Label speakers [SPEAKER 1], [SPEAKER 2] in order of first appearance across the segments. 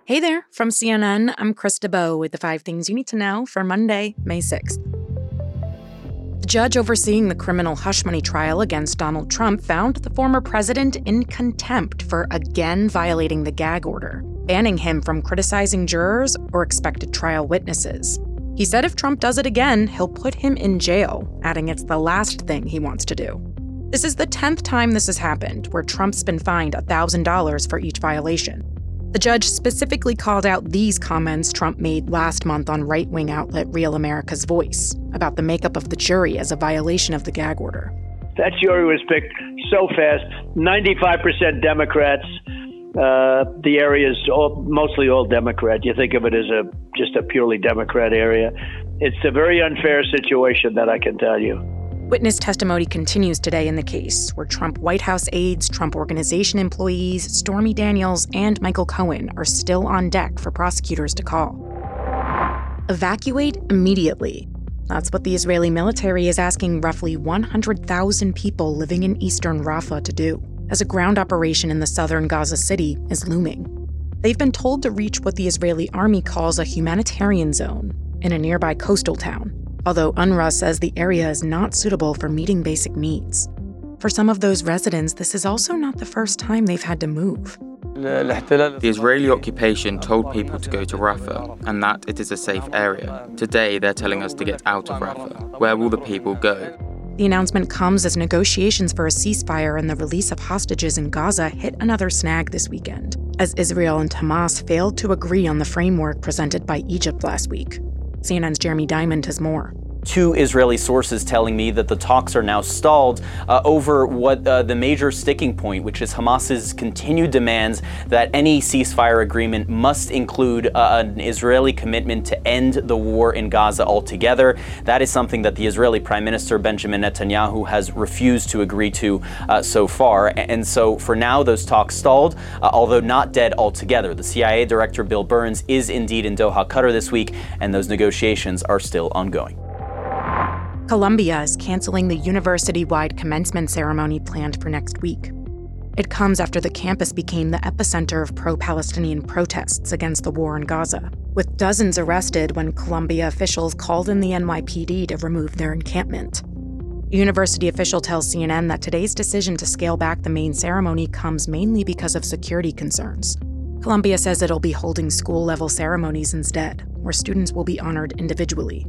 [SPEAKER 1] Hey there, from CNN, I'm Chris DeBow with the 5 things you need to know for Monday, May 6th. The judge overseeing the criminal hush money trial against Donald Trump found the former president in contempt for again violating the gag order, banning him from criticizing jurors or expected trial witnesses. He said if Trump does it again, he'll put him in jail, adding it's the last thing he wants to do. This is the 10th time this has happened, where Trump's been fined $1,000 for each violation. The judge specifically called out these comments Trump made last month on right-wing outlet Real America's Voice about the makeup of the jury as a violation of the gag order.
[SPEAKER 2] That jury was picked so fast, 95% Democrats. The area is mostly all Democrat. You think of it as just a purely Democrat area. It's a very unfair situation, that I can tell you.
[SPEAKER 1] Witness testimony continues today in the case, where Trump White House aides, Trump Organization employees, Stormy Daniels, and Michael Cohen are still on deck for prosecutors to call. Evacuate immediately. That's what the Israeli military is asking roughly 100,000 people living in eastern Rafah to do, as a ground operation in the southern Gaza City is looming. They've been told to reach what the Israeli army calls a humanitarian zone in a nearby coastal town, although UNRWA says the area is not suitable for meeting basic needs. For some of those residents, this is also not the first time they've had to move.
[SPEAKER 3] The Israeli occupation told people to go to Rafah, and that it is a safe area. Today, they're telling us to get out of Rafah. Where will the people go?
[SPEAKER 1] The announcement comes as negotiations for a ceasefire and the release of hostages in Gaza hit another snag this weekend, as Israel and Hamas failed to agree on the framework presented by Egypt last week. CNN's Jeremy Diamond has more.
[SPEAKER 4] 2 Israeli sources telling me that the talks are now stalled over what the major sticking point, which is Hamas's continued demands that any ceasefire agreement must include an Israeli commitment to end the war in Gaza altogether. That is something that the Israeli Prime Minister Benjamin Netanyahu has refused to agree to so far. And so for now, those talks stalled, although not dead altogether. The CIA Director Bill Burns is indeed in Doha, Qatar this week, and those negotiations are still ongoing.
[SPEAKER 1] Columbia is canceling the university-wide commencement ceremony planned for next week. It comes after the campus became the epicenter of pro-Palestinian protests against the war in Gaza, with dozens arrested when Columbia officials called in the NYPD to remove their encampment. A university official tells CNN that today's decision to scale back the main ceremony comes mainly because of security concerns. Columbia says it'll be holding school-level ceremonies instead, where students will be honored individually.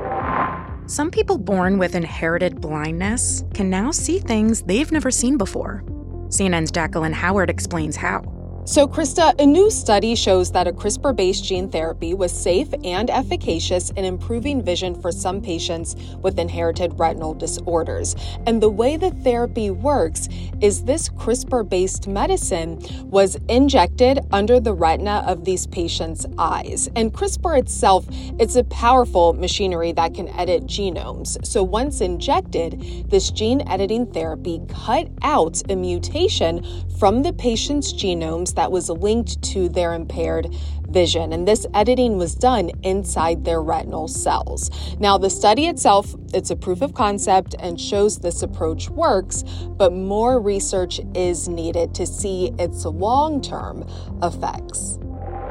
[SPEAKER 1] Some people born with inherited blindness can now see things they've never seen before. CNN's Jacqueline Howard explains how.
[SPEAKER 5] So, Krista, a new study shows that a CRISPR-based gene therapy was safe and efficacious in improving vision for some patients with inherited retinal disorders. And the way the therapy works is this CRISPR-based medicine was injected under the retina of these patients' eyes. And CRISPR itself, it's a powerful machinery that can edit genomes. So once injected, this gene editing therapy cut out a mutation from the patient's genomes that was linked to their impaired vision. And this editing was done inside their retinal cells. Now, the study itself, it's a proof of concept and shows this approach works, but more research is needed to see its long-term effects.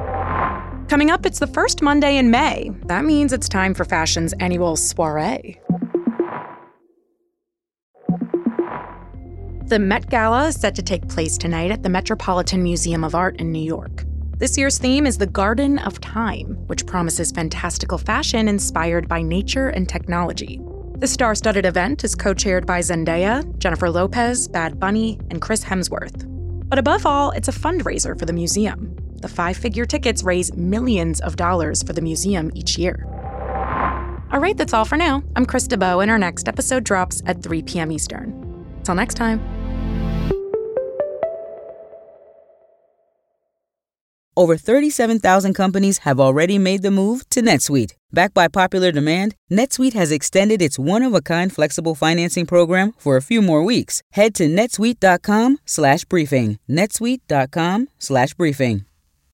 [SPEAKER 1] Coming up, it's the first Monday in May. That means it's time for fashion's annual soiree. The Met Gala is set to take place tonight at the Metropolitan Museum of Art in New York. This year's theme is the Garden of Time, which promises fantastical fashion inspired by nature and technology. The star-studded event is co-chaired by Zendaya, Jennifer Lopez, Bad Bunny, and Chris Hemsworth. But above all, it's a fundraiser for the museum. The 5-figure tickets raise millions of dollars for the museum each year. All right, that's all for now. I'm Chris DeBow, and our next episode drops at 3 p.m. Eastern. Till next time.
[SPEAKER 6] Over 37,000 companies have already made the move to NetSuite. Backed by popular demand, NetSuite has extended its one-of-a-kind flexible financing program for a few more weeks. Head to netsuite.com/briefing. netsuite.com/briefing.